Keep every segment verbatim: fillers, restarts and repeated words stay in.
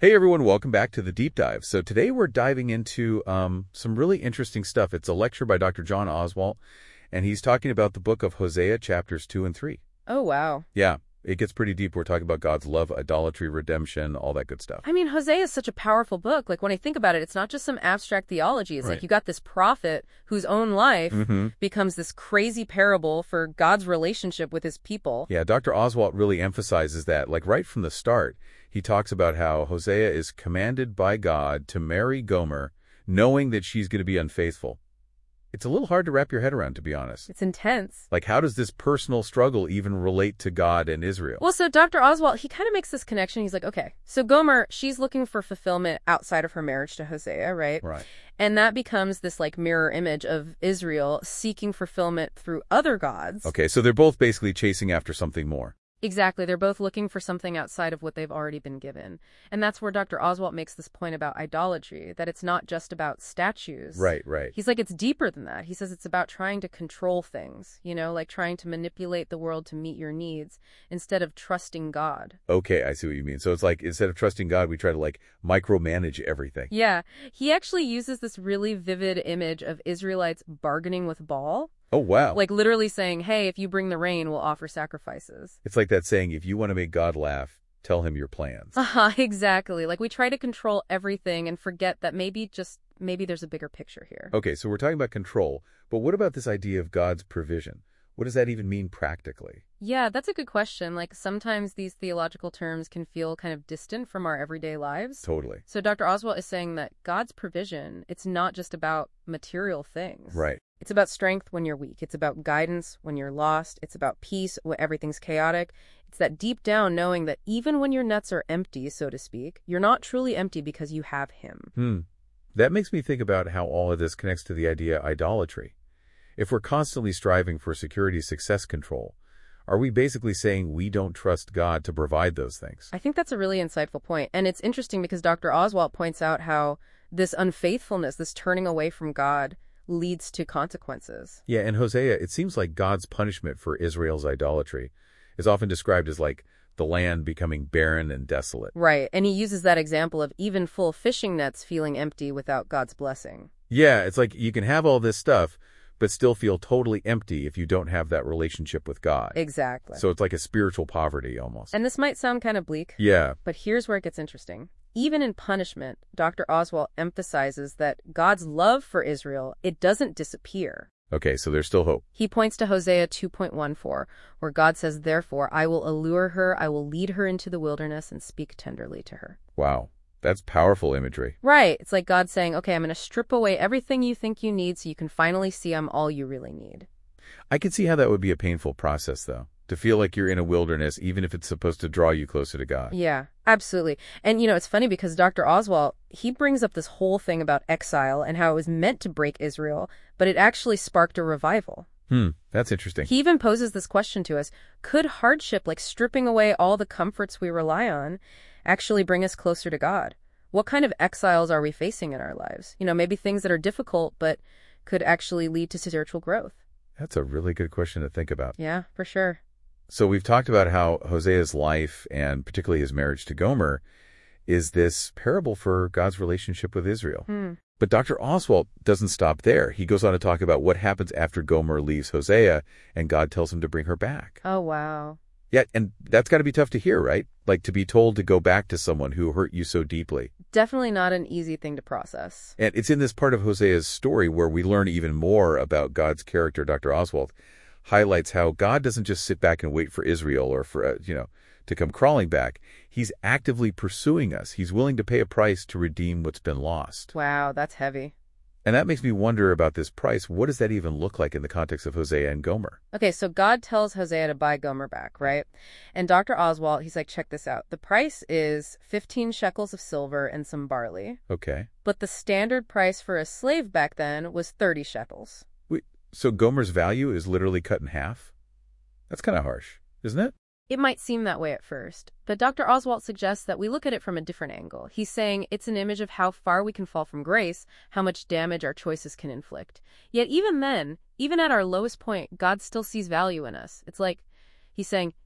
Hey everyone, welcome back to the Deep Dive. So today we're diving into um, some really interesting stuff. It's a lecture by Doctor John Oswalt, and he's talking about the book of Hosea, chapters two and three. Oh, wow. Yeah, it gets pretty deep. We're talking about God's love, idolatry, redemption, all that good stuff. I mean, Hosea is such a powerful book. Like, when I think about it, it's not just some abstract theology. It's Right. like you got this prophet whose own life Mm-hmm. becomes this crazy parable for God's relationship with his people. Yeah, Doctor Oswalt really emphasizes that, like right from the start. He talks about how Hosea is commanded by God to marry Gomer, knowing that she's going to be unfaithful. It's a little hard to wrap your head around, to be honest. It's intense. Like, how does this personal struggle even relate to God and Israel? Well, so Doctor Oswalt, he kind of makes this connection. He's like, okay, so Gomer, she's looking for fulfillment outside of her marriage to Hosea, right? Right. And that becomes this like mirror image of Israel seeking fulfillment through other gods. Okay, so they're both basically chasing after something more. Exactly. They're both looking for something outside of what they've already been given. And that's where Doctor Oswalt makes this point about idolatry, that it's not just about statues. Right, right. He's like, it's deeper than that. He says it's about trying to control things, you know, like trying to manipulate the world to meet your needs instead of trusting God. Okay, I see what you mean. So it's like, instead of trusting God, we try to like micromanage everything. Yeah. He actually uses this really vivid image of Israelites bargaining with Baal. Oh, wow. Like literally saying, hey, if you bring the rain, we'll offer sacrifices. It's like that saying, if you want to make God laugh, tell him your plans. Uh-huh, exactly. Like we try to control everything and forget that maybe just, maybe there's a bigger picture here. Okay, so we're talking about control, but what about this idea of God's provision? What does that even mean practically? Yeah, that's a good question. Like sometimes these theological terms can feel kind of distant from our everyday lives. Totally. So Doctor Oswalt is saying that God's provision, it's not just about material things. Right. It's about strength when you're weak. It's about guidance when you're lost. It's about peace when everything's chaotic. It's that deep down knowing that even when your nets are empty, so to speak, you're not truly empty because you have him. Hmm. That makes me think about how all of this connects to the idea of idolatry. If we're constantly striving for security, success, control, are we basically saying we don't trust God to provide those things? I think that's a really insightful point. And it's interesting because Doctor Oswalt points out how this unfaithfulness, this turning away from God, leads to consequences. Yeah, in Hosea, it seems like God's punishment for Israel's idolatry is often described as like the land becoming barren and desolate. Right, and he uses that example of even full fishing nets feeling empty without God's blessing. Yeah, it's like you can have all this stuff, but still feel totally empty if you don't have that relationship with God. Exactly. So it's like a spiritual poverty almost. And this might sound kind of bleak. Yeah. But here's where it gets interesting. Even in punishment, Doctor Oswalt emphasizes that God's love for Israel, it doesn't disappear. Okay, so there's still hope. He points to Hosea two point one four, where God says, therefore, I will allure her, I will lead her into the wilderness and speak tenderly to her. Wow, that's powerful imagery. Right. It's like God saying, okay, I'm going to strip away everything you think you need so you can finally see I'm all you really need. I can see how that would be a painful process, though, to feel like you're in a wilderness, even if it's supposed to draw you closer to God. Yeah, absolutely. And, you know, it's funny because Doctor Oswalt, he brings up this whole thing about exile and how it was meant to break Israel, but it actually sparked a revival. Hmm, that's interesting. He even poses this question to us. Could hardship, like stripping away all the comforts we rely on, actually bring us closer to God? What kind of exiles are we facing in our lives? You know, maybe things that are difficult, but could actually lead to spiritual growth. That's a really good question to think about. Yeah, for sure. So we've talked about how Hosea's life, and particularly his marriage to Gomer, is this parable for God's relationship with Israel. Hmm. But Doctor Oswalt doesn't stop there. He goes on to talk about what happens after Gomer leaves Hosea and God tells him to bring her back. Oh, wow. Yeah, and that's got to be tough to hear, right? Like to be told to go back to someone who hurt you so deeply. Definitely not an easy thing to process. And it's in this part of Hosea's story where we learn even more about God's character. Doctor Oswalt highlights how God doesn't just sit back and wait for Israel or for, uh, you know, to come crawling back. He's actively pursuing us. He's willing to pay a price to redeem what's been lost. Wow, that's heavy. And that makes me wonder about this price. What does that even look like in the context of Hosea and Gomer? Okay, so God tells Hosea to buy Gomer back, right? And Doctor Oswalt, he's like, check this out. The price is fifteen shekels of silver and some barley. Okay. But the standard price for a slave back then was thirty shekels. Wait, so Gomer's value is literally cut in half? That's kind of harsh, isn't it? It might seem that way at first, but Doctor Oswalt suggests that we look at it from a different angle. He's saying it's an image of how far we can fall from grace, how much damage our choices can inflict. Yet even then, even at our lowest point, God still sees value in us. It's like he's saying,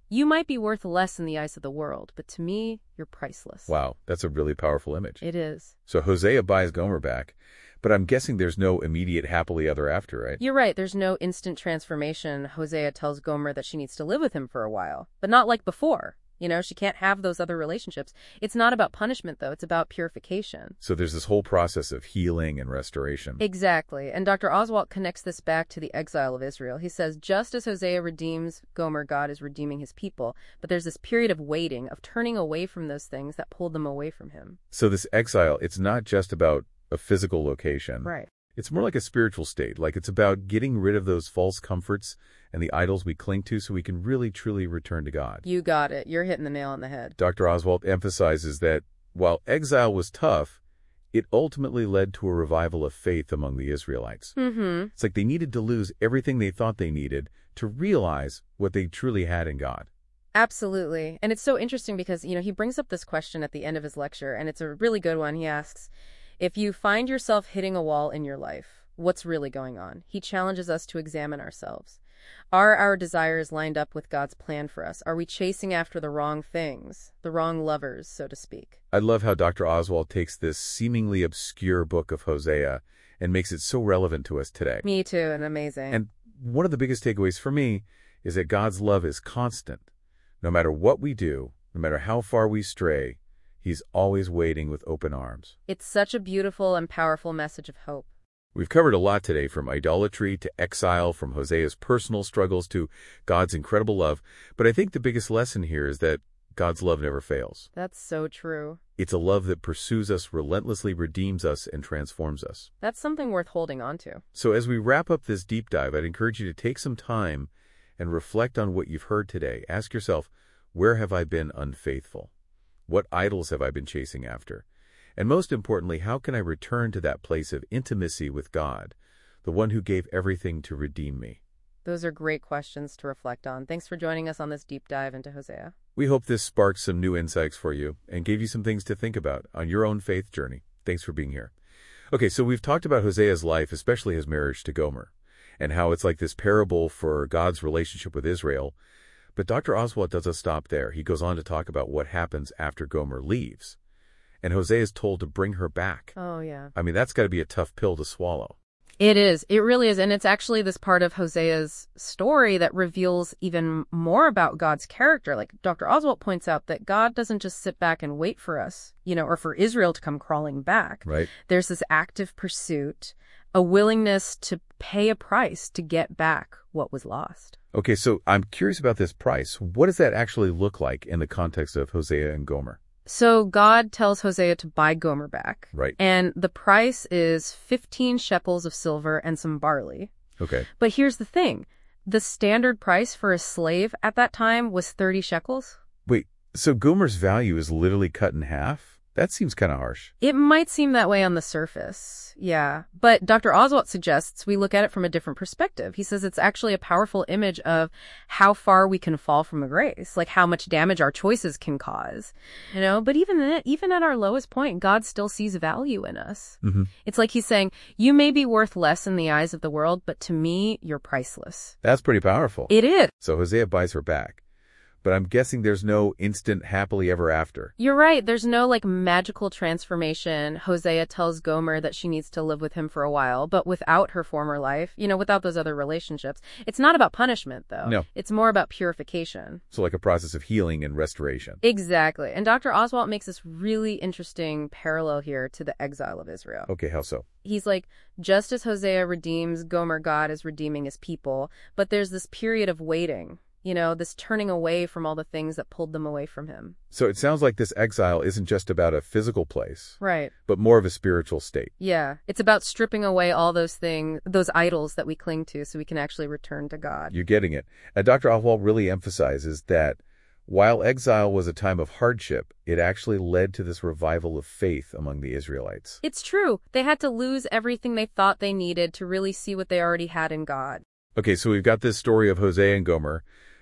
You might be worth less in the eyes of the world, but to me, you're priceless. Wow, that's a really powerful image. It is. So Hosea buys Gomer back, but I'm guessing there's no immediate happily ever after, right? You're right, there's no instant transformation. Hosea tells Gomer that she needs to live with him for a while, but not like before. You know, she can't have those other relationships. It's not about punishment, though. It's about purification. So there's this whole process of healing and restoration. Exactly. And Doctor Oswalt connects this back to the exile of Israel. He says, just as Hosea redeems Gomer, God is redeeming his people. But there's this period of waiting, of turning away from those things that pulled them away from him. So this exile, it's not just about a physical location. Right. It's more like a spiritual state. Like it's about getting rid of those false comforts and the idols we cling to so we can really, truly return to God. You got it. You're hitting the nail on the head. Doctor Oswalt emphasizes that while exile was tough, it ultimately led to a revival of faith among the Israelites. Mm-hmm. It's like they needed to lose everything they thought they needed to realize what they truly had in God. Absolutely. And it's so interesting because, you know, he brings up this question at the end of his lecture, and it's a really good one. He asks, if you find yourself hitting a wall in your life, what's really going on? He challenges us to examine ourselves. Are our desires lined up with God's plan for us? Are we chasing after the wrong things, the wrong lovers, so to speak? I love how Doctor Oswalt takes this seemingly obscure book of Hosea and makes it so relevant to us today. Me too, and amazing. And one of the biggest takeaways for me is that God's love is constant. No matter what we do, no matter how far we stray, He's always waiting with open arms. It's such a beautiful and powerful message of hope. We've covered a lot today, from idolatry to exile, from Hosea's personal struggles to God's incredible love. But I think the biggest lesson here is that God's love never fails. That's so true. It's a love that pursues us, relentlessly redeems us, and transforms us. That's something worth holding on to. So as we wrap up this deep dive, I'd encourage you to take some time and reflect on what you've heard today. Ask yourself, where have I been unfaithful? What idols have I been chasing after? And most importantly, how can I return to that place of intimacy with God, the one who gave everything to redeem me? Those are great questions to reflect on. Thanks for joining us on this deep dive into Hosea. We hope this sparked some new insights for you and gave you some things to think about on your own faith journey. Thanks for being here. Okay, so we've talked about Hosea's life, especially his marriage to Gomer, and how it's like this parable for God's relationship with Israel. But Doctor Oswalt doesn't stop there. He goes on to talk about what happens after Gomer leaves. And Hosea is told to bring her back. Oh, yeah. I mean, that's got to be a tough pill to swallow. It is. It really is. And it's actually this part of Hosea's story that reveals even more about God's character. Like Doctor Oswalt points out that God doesn't just sit back and wait for us, you know, or for Israel to come crawling back. Right. There's this active pursuit, a willingness to pay a price to get back what was lost. Okay, so I'm curious about this price. What does that actually look like in the context of Hosea and Gomer? So God tells Hosea to buy Gomer back. Right. And the price is fifteen shekels of silver and some barley. Okay. But here's the thing. The standard price for a slave at that time was thirty shekels. Wait, so Gomer's value is literally cut in half? That seems kind of harsh. It might seem that way on the surface, yeah. But Doctor Oswalt suggests we look at it from a different perspective. He says it's actually a powerful image of how far we can fall from grace, like how much damage our choices can cause. You know, but even then, even at our lowest point, God still sees value in us. Mm-hmm. It's like he's saying, you may be worth less in the eyes of the world, but to me, you're priceless. That's pretty powerful. It is. So Hosea buys her back. But I'm guessing there's no instant happily ever after. You're right. There's no like magical transformation. Hosea tells Gomer that she needs to live with him for a while, but without her former life, you know, without those other relationships. It's not about punishment, though. No. It's more about purification. So like a process of healing and restoration. Exactly. And Doctor Oswalt makes this really interesting parallel here to the exile of Israel. Okay, how so? He's like, just as Hosea redeems Gomer, God is redeeming his people, but there's this period of waiting. You know, this turning away from all the things that pulled them away from him. So it sounds like this exile isn't just about a physical place. Right. But more of a spiritual state. Yeah. It's about stripping away all those things, those idols that we cling to so we can actually return to God. You're getting it. And Doctor Oswalt really emphasizes that while exile was a time of hardship, it actually led to this revival of faith among the Israelites. It's true. They had to lose everything they thought they needed to really see what they already had in God. Okay, so we've got this story of Hosea and Gomer.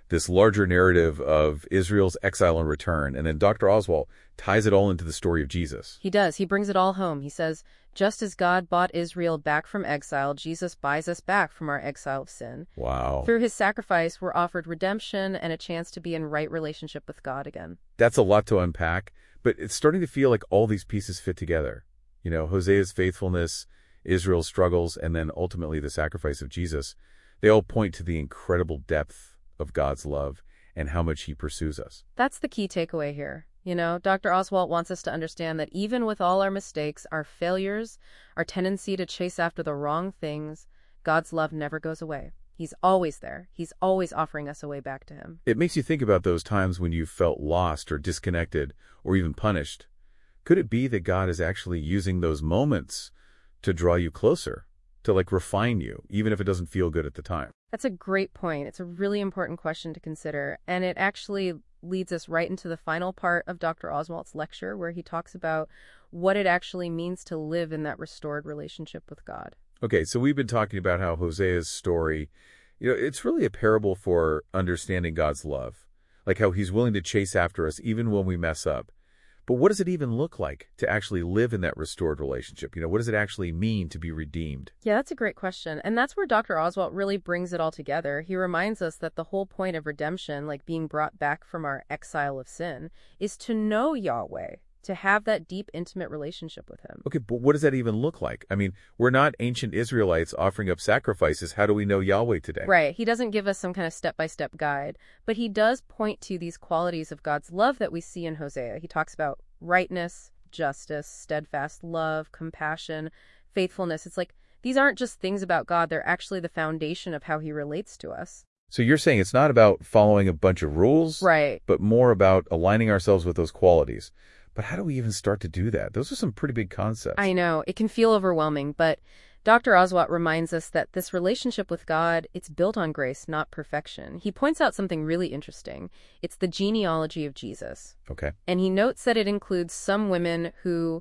this larger narrative of Israel's exile and return, and then Doctor Oswalt ties it all into the story of Jesus. He does. He brings it all home. He says, just as God bought Israel back from exile, Jesus buys us back from our exile of sin. Wow. Through his sacrifice, we're offered redemption and a chance to be in right relationship with God again. That's a lot to unpack, but it's starting to feel like all these pieces fit together. You know, Hosea's faithfulness, Israel's struggles, and then ultimately the sacrifice of Jesus. They all point to the incredible depth of God's love and how much he pursues us. That's the key takeaway here. You know, Doctor Oswalt wants us to understand that even with all our mistakes, our failures, our tendency to chase after the wrong things, God's love never goes away. He's always there. He's always offering us a way back to him. It makes you think about those times when you felt lost or disconnected or even punished. Could it be that God is actually using those moments to draw you closer, to like refine you, even if it doesn't feel good at the time? That's a great point. It's a really important question to consider, and it actually leads us right into the final part of Doctor Oswalt's lecture, where he talks about what it actually means to live in that restored relationship with God. Okay, so we've been talking about how Hosea's story, you know, it's really a parable for understanding God's love, like how he's willing to chase after us even when we mess up. But what does it even look like to actually live in that restored relationship? You know, what does it actually mean to be redeemed? Yeah, that's a great question. And that's where Doctor Oswalt really brings it all together. He reminds us that the whole point of redemption, like being brought back from our exile of sin, is to know Yahweh, to have that deep, intimate relationship with him. Okay, but what does that even look like? I mean, we're not ancient Israelites offering up sacrifices. How do we know Yahweh today? Right. He doesn't give us some kind of step-by-step guide, but he does point to these qualities of God's love that we see in Hosea. He talks about rightness, justice, steadfast love, compassion, faithfulness. It's like these aren't just things about God. They're actually the foundation of how he relates to us. So you're saying it's not about following a bunch of rules, right, but more about aligning ourselves with those qualities. But how do we even start to do that? Those are some pretty big concepts. I know. It can feel overwhelming, but Doctor Oswalt reminds us that this relationship with God, it's built on grace, not perfection. He points out something really interesting. It's the genealogy of Jesus. Okay. And he notes that it includes some women who,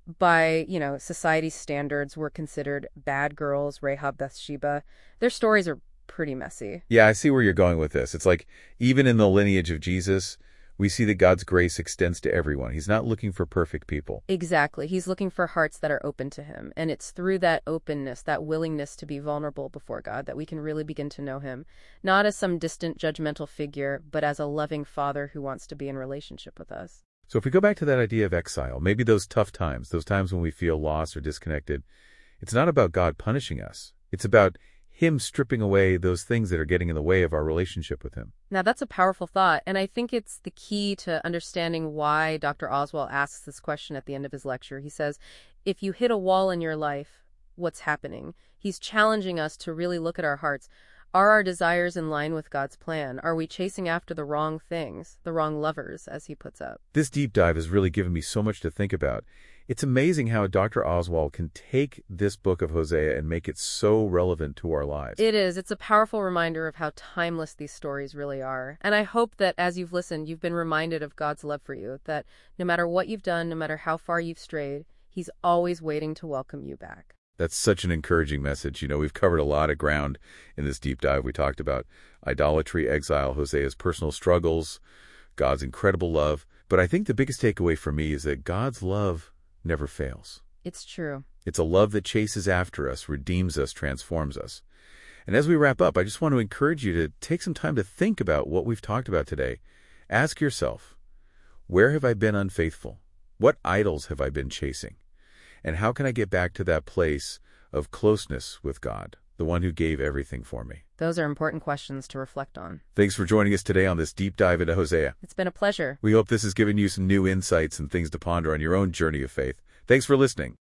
by, you know, society's standards, were considered bad girls, Rahab, Bathsheba. Their stories are pretty messy. Yeah, I see where you're going with this. It's like, even in the lineage of Jesus, we see that God's grace extends to everyone. He's not looking for perfect people. Exactly. He's looking for hearts that are open to him. And it's through that openness, that willingness to be vulnerable before God, that we can really begin to know him. Not as some distant judgmental figure, but as a loving father who wants to be in relationship with us. So if we go back to that idea of exile, maybe those tough times, those times when we feel lost or disconnected, it's not about God punishing us. It's about him stripping away those things that are getting in the way of our relationship with him. Now, that's a powerful thought, and I think it's the key to understanding why Doctor Oswalt asks this question at the end of his lecture. He says, if you hit a wall in your life, what's happening? He's challenging us to really look at our hearts. Are our desires in line with God's plan? Are we chasing after the wrong things, the wrong lovers, as he puts up? This deep dive has really given me so much to think about. It's amazing how Doctor Oswalt can take this book of Hosea and make it so relevant to our lives. It is. It's a powerful reminder of how timeless these stories really are. And I hope that as you've listened, you've been reminded of God's love for you, that no matter what you've done, no matter how far you've strayed, he's always waiting to welcome you back. That's such an encouraging message. You know, we've covered a lot of ground in this deep dive. We talked about idolatry, exile, Hosea's personal struggles, God's incredible love. But I think the biggest takeaway for me is that God's love never fails. It's true. It's a love that chases after us, redeems us, transforms us. And as we wrap up, I just want to encourage you to take some time to think about what we've talked about today. Ask yourself, where have I been unfaithful? What idols have I been chasing? And how can I get back to that place of closeness with God, the one who gave everything for me? Those are important questions to reflect on. Thanks for joining us today on this deep dive into Hosea. It's been a pleasure. We hope this has given you some new insights and things to ponder on your own journey of faith. Thanks for listening.